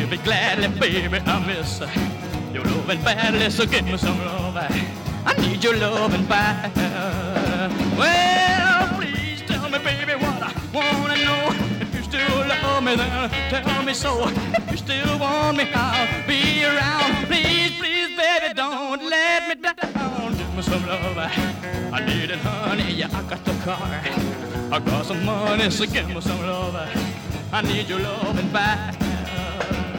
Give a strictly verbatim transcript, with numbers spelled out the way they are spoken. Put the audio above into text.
give it gladly, baby. I miss your loving badly, so give me some love. I need your loving bad. Well, please tell me, baby, what I wanna know. If you still love me, then tell me so. If you still want me, I'll be around. Please, please, baby, don't let me down. Give me some love. I need it, honey. Yeah, I got the car. I got some money, so give me some love. I need your loving back.